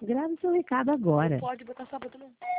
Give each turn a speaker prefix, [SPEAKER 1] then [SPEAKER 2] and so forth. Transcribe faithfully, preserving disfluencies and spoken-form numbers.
[SPEAKER 1] Grave seu recado agora.
[SPEAKER 2] Pode botar sábado não.